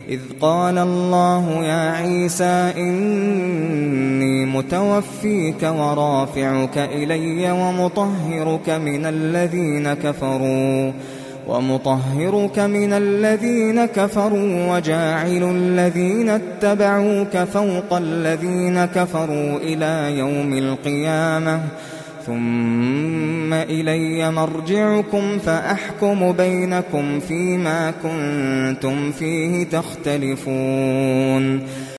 إذ قال الله يا عيسى إني متوفيك ورافعك إلي ومطهرك من الذين كفروا وجاعل الذين اتبعوك فوق الذين كفروا إلى يوم القيامة ثم إلي مرجعكم فأحكم بينكم فيما كنتم فيه تختلفون